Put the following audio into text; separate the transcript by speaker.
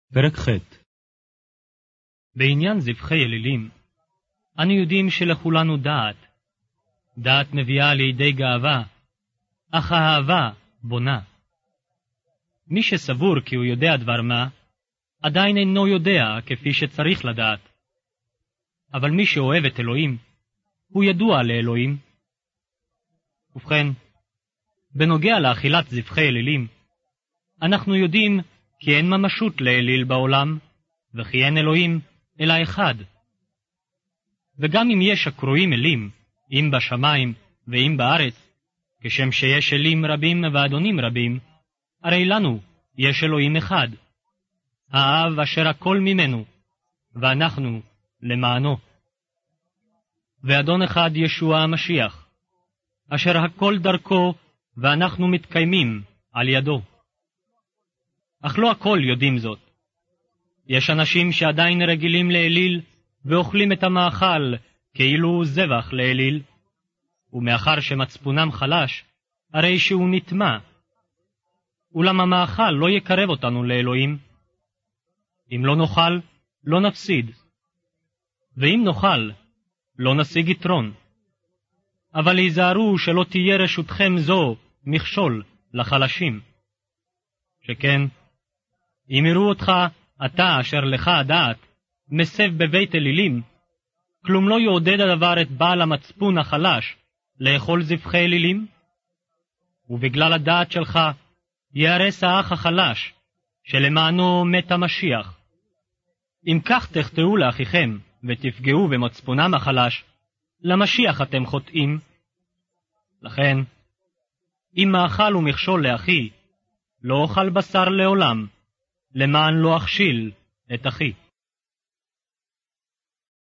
Speaker 1: פרק ח'. בעניין זבחי אלילים, אנו יודעים שלכולנו דעת. דעת מביאה לידי גאווה, אך האהבה בונה. מי שסבור כי הוא יודע דבר מה, עדיין אינו יודע כפי שצריך לדעת. אבל מי שאוהב את אלוהים, הוא ידוע לאלוהים. ובכן, בנוגע לאכילת זבחי אלילים, אנחנו יודעים כי אין ממשות לאליל בעולם, וכי אין אלוהים אלא אחד. וגם אם יש הקרואים אלים, אם בשמיים ואם בארץ, כשם שיש אלים רבים ואדונים רבים, הרי לנו יש אלוהים אחד, האב אשר הכל ממנו, ואנחנו למענו. ואדון אחד ישוע המשיח, אשר הכל דרכו ואנחנו מתקיימים על ידו. אך לא הכל יודעים זאת. יש אנשים שעדיין רגילים לאליל ואוכלים את המאכל כאילו זבח לאליל, ומאחר שמצפונם חלש, הרי שהוא נטמע. אולם המאכל לא יקרב אותנו לאלוהים. אם לא נאכל, לא נפסיד. ואם נאכל, לא נשיג יתרון. אבל היזהרו שלא תהיה רשותכם זו מכשול לחלשים. שכן, אם יראו אותך, אתה אשר לך הדעת, מסב בבית אלילים, כלום לא יעודד הדבר את בעל המצפון החלש לאכול זבחי אלילים? ובגלל הדעת שלך יהרס האח החלש, שלמענו מת המשיח. אם כך תחטאו לאחיכם ותפגעו במצפונם החלש, למשיח אתם חוטאים. לכן, אם מאכל ומכשול לאחי, לא אוכל בשר לעולם, למען לא אכשיל את אחי.